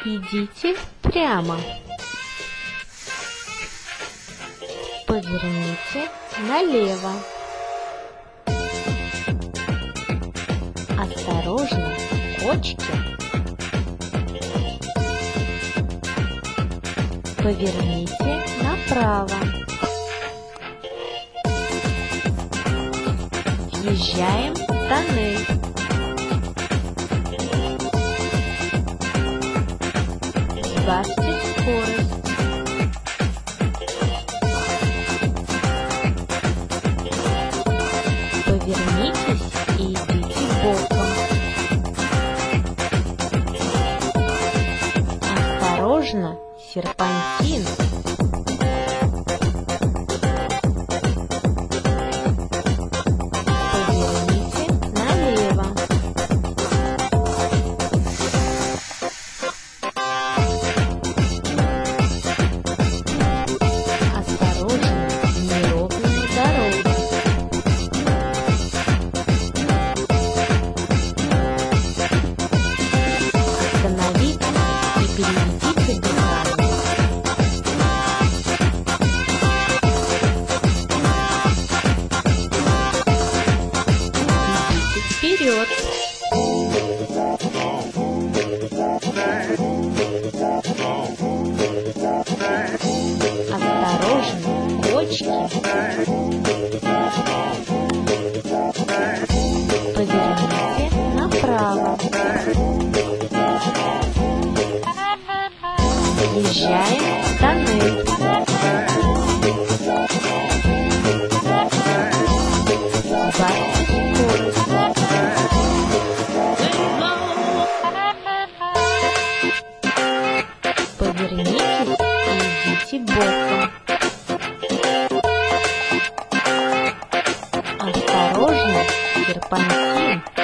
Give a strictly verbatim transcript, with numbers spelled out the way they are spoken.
Идите прямо. Поверните налево. Осторожно, кочки. Поверните направо. Въезжаем в тоннель. Сбавьте скорость. Повернитесь и идите боком. Осторожно, серпантин. Поверните налево. Осторожно, неровная дорога. Остановитесь и переведите дыхание. Идите вперед. Осторожно, кочки. Поверните направо. Въезжаем в тоннель. Сбавьте скорость. Повернитесь и идите боком. Осторожно, серпантин.